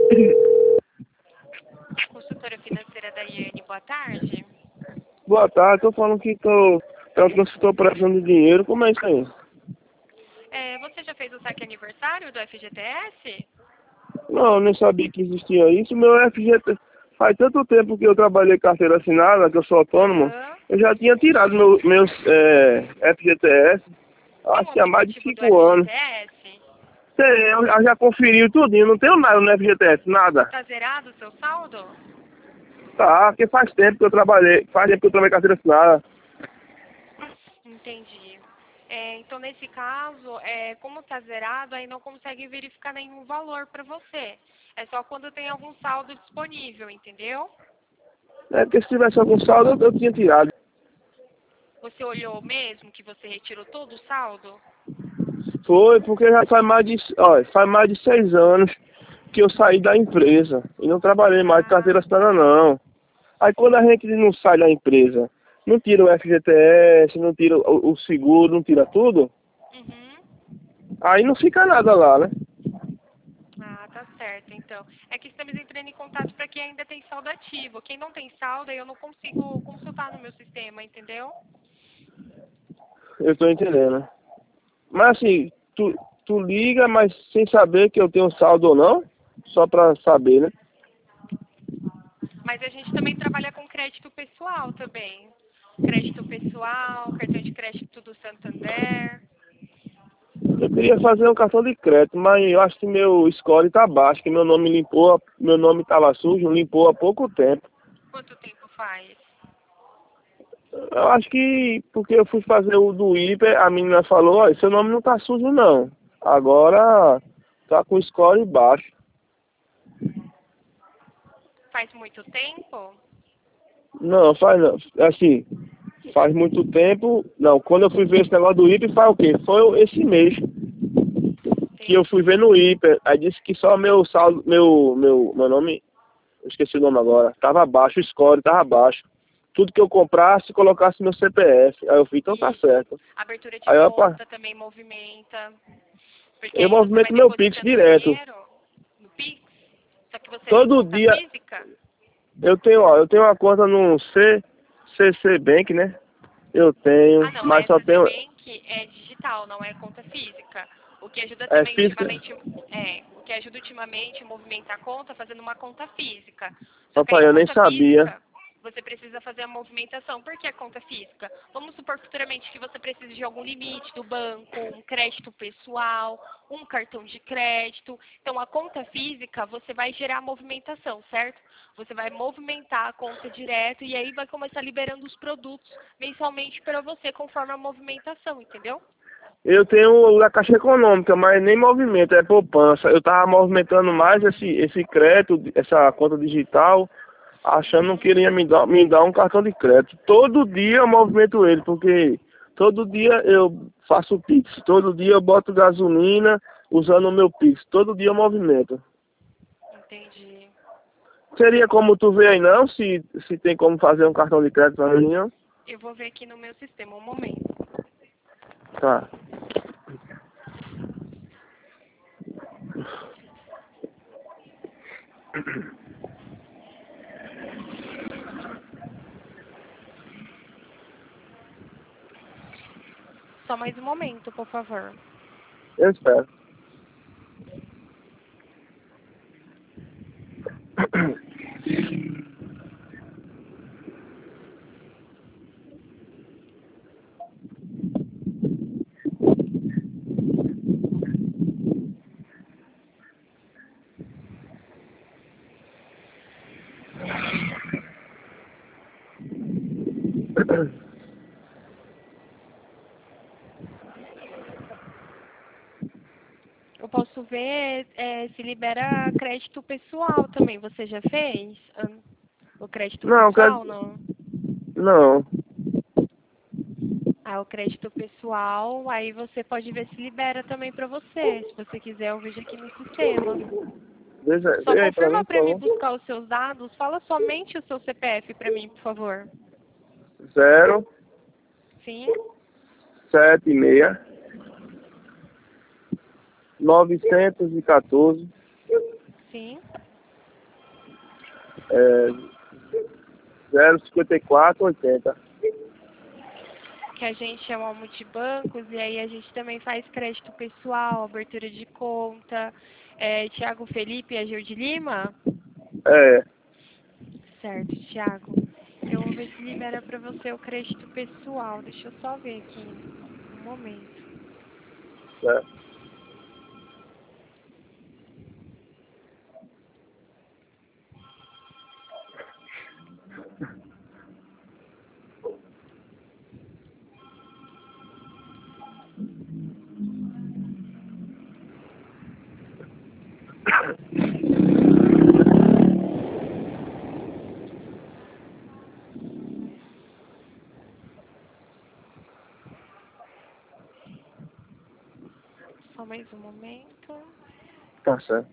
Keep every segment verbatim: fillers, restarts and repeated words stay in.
Consultora financeira da Iane, boa tarde. Boa tarde, tô falando que tô, tô, tô, tô precisando de dinheiro, como é isso aí? É, você já fez o saque aniversário do F G T S? Não, eu nem sabia que existia isso. Meu F G T, faz tanto tempo que eu trabalhei carteira assinada, que eu sou autônomo, Aham. eu já tinha tirado meu, meus é, F G T S, Tem acho o que há mais de aplicativo do cinco anos. F G T S? Sei, eu já já conferi tudinho, não tenho nada no F G T S, nada. Tá zerado o seu saldo? Tá, porque faz tempo que eu trabalhei, faz tempo que eu trabalhei carteira assinada. Entendi. É, então, nesse caso, é, como tá zerado, aí não consegue verificar nenhum valor para você. É só quando tem algum saldo disponível, entendeu? É porque se tivesse algum saldo, eu, eu tinha tirado. Você olhou mesmo que você retirou todo o saldo? Foi, porque já faz mais de, olha, faz mais de seis anos que eu saí da empresa e não trabalhei mais de Ah, carteira assinada não. Aí quando a gente não sai da empresa, não tira o F G T S, não tira o, o seguro, não tira tudo, uhum. aí não fica nada lá, né? Ah, tá certo, então. É que estamos entrando em contato para quem ainda tem saldo ativo. Quem não tem saldo, aí eu não consigo consultar no meu sistema, entendeu? Eu tô entendendo. Mas assim, tu, tu liga, mas sem saber que eu tenho saldo ou não, só pra saber, né? Mas a gente também trabalha com crédito pessoal também. Crédito pessoal, cartão de crédito do Santander. Eu queria fazer um cartão de crédito, mas eu acho que meu score tá baixo, que meu nome limpou, meu nome tava sujo, limpou há pouco tempo. Quanto tempo faz? Eu acho que porque eu fui fazer o do Hiper, a menina falou, olha, seu nome não tá sujo não. Agora tá com score baixo. Faz muito tempo? Não, faz não. Assim, faz muito tempo. Não, quando eu fui ver esse negócio do Hiper, faz o quê? Foi esse mês que eu fui ver Entendi. no Hiper. Aí disse que só meu saldo, meu, meu, meu nome, eu esqueci o nome agora, tava baixo, o score tava baixo. Tudo que eu comprasse, colocasse meu C P F. Aí eu fui, então tá Isso. certo. Abertura de Aí eu, pá, conta também movimenta. Porque eu aí você vai movimento meu Pix depositando direto. dinheiro no Pix. Só que você tem Todo conta dia, física? eu tenho, ó, eu tenho uma conta no C, C C Bank, né? Eu Ah, tenho, não. mas só Essa C tenho, Bank é digital, não é conta física. O que ajuda é também física. ultimamente, é, o que ajuda ultimamente a movimentar a conta fazendo uma conta física. Só que aí Papai, a eu nem conta sabia. física, você precisa fazer a movimentação. Por que a conta física? Vamos supor futuramente que você precise de algum limite do banco, um crédito pessoal, um cartão de crédito. Então, a conta física, você vai gerar a movimentação, certo? Você vai movimentar a conta direto e aí vai começar liberando os produtos mensalmente para você, conforme a movimentação, entendeu? Eu tenho o da Caixa Econômica, mas nem movimento, é poupança. Eu tava movimentando mais esse, esse crédito, essa conta digital, achando que Uhum. ele ia me dar, me dar um cartão de crédito. Todo dia eu movimento ele, porque todo dia eu faço Pix, todo dia eu boto gasolina usando o meu Pix, todo dia eu movimento. Entendi. Seria como tu vê aí não, se, se tem como fazer um cartão de crédito pra mim, não? Eu vou ver aqui no meu sistema um momento. Tá. Só mais um momento, por favor. Eu espero. Eu posso ver é, se libera crédito pessoal também. Você já fez ah, o crédito Não, quero... pessoal, não? Não. Ah, o crédito pessoal, aí você pode ver se libera também para você. Se você quiser, eu vejo aqui no sistema. Veja, Só vê aí pra confirma mim, para por mim favor. buscar os seus dados. Fala somente o seu C P F para mim, por favor. Zero, Sim, sete, meia, novecentos e quatorze, sim. É zero cinquenta e quatro oitenta. Que a gente é uma multibancos e aí a gente também faz crédito pessoal, abertura de conta. É, Tiago Felipe, Ageu de Lima? É, Certo, Tiago. Eu vou ver se libera para você o crédito pessoal. Deixa eu só ver aqui um momento. certo. Só mais um momento. Tá certo.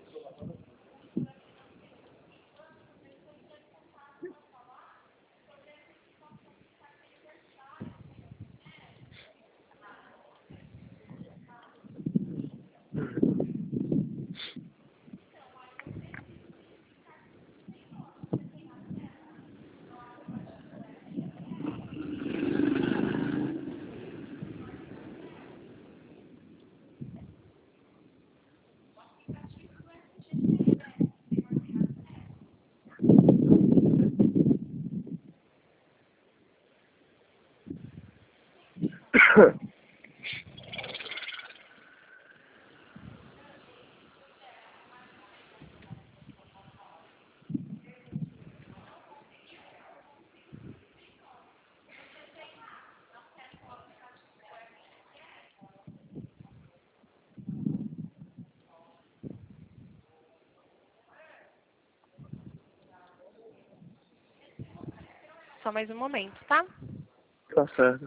Só mais um momento, tá? Tá certo.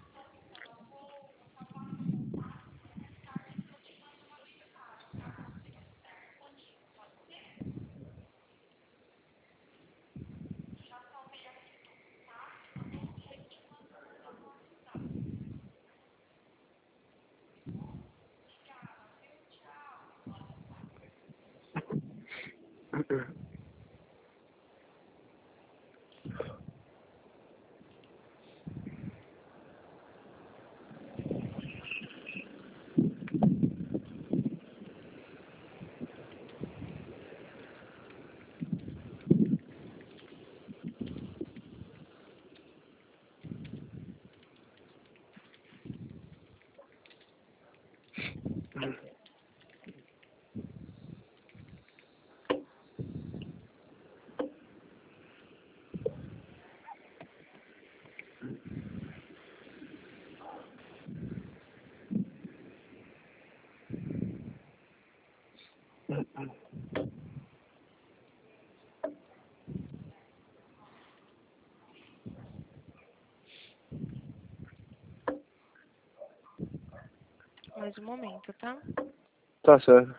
Mais um momento, tá? Tá certo.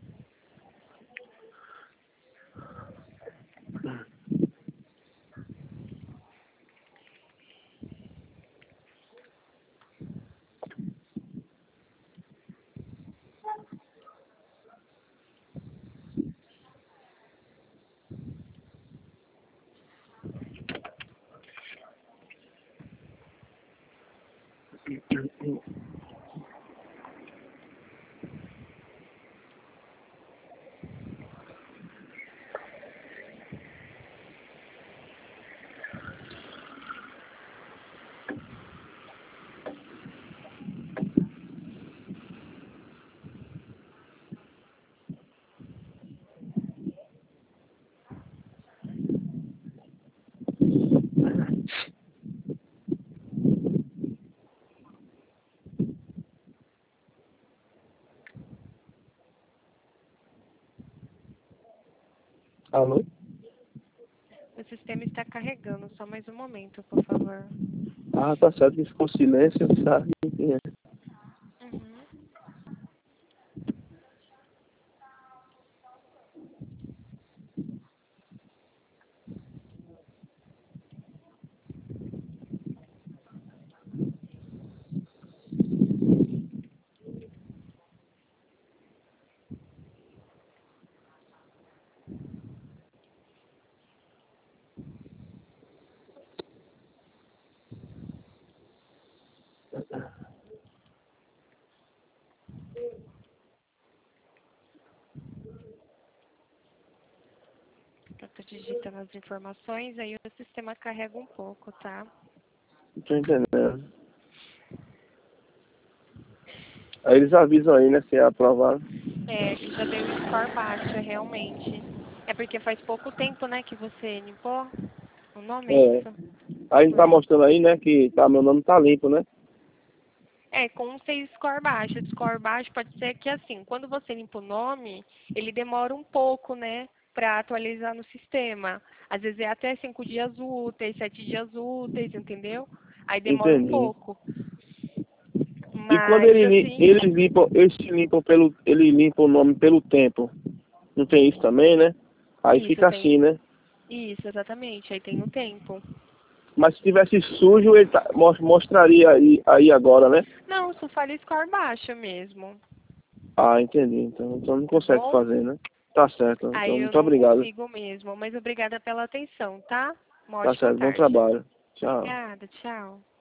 Alô? O sistema está carregando. Só mais um momento, por favor. Ah, tá certo. Que ficou silêncio, sabe? É. Uhum. Eu tô digitando as informações, aí o sistema carrega um pouco, tá? Não tô entendendo. Aí eles avisam aí, né, se é aprovado. É, que já deu score baixo, é realmente. É porque faz pouco tempo, né, que você limpou o nome, é É. isso? Aí tá É. mostrando aí, né, que tá, meu nome tá limpo, né? É, com seis score baixo. Score baixo pode ser que, assim, quando você limpa o nome, ele demora um pouco, né, para atualizar no sistema. Às vezes é até cinco dias úteis, sete dias úteis, entendeu? Aí demora um Entendi. pouco. E quando Mas, ele, li- assim, eles limpam, eles limpam pelo, ele limpa o nome pelo tempo. Não tem isso também, né? Aí isso fica tem. assim, né? Isso, exatamente. Aí tem o tempo. Mas se tivesse sujo, ele tá- mos- mostraria aí, aí agora, né? Não, isso fala score baixo mesmo, Ah, entendi. Então, então não tá consegue bom? fazer, né? Tá certo. Aí Então, eu muito não obrigado. consigo mesmo. Mas obrigada pela atenção, tá? Uma Tá ótima certo. Bom tarde. trabalho. Tchau. Obrigada, tchau.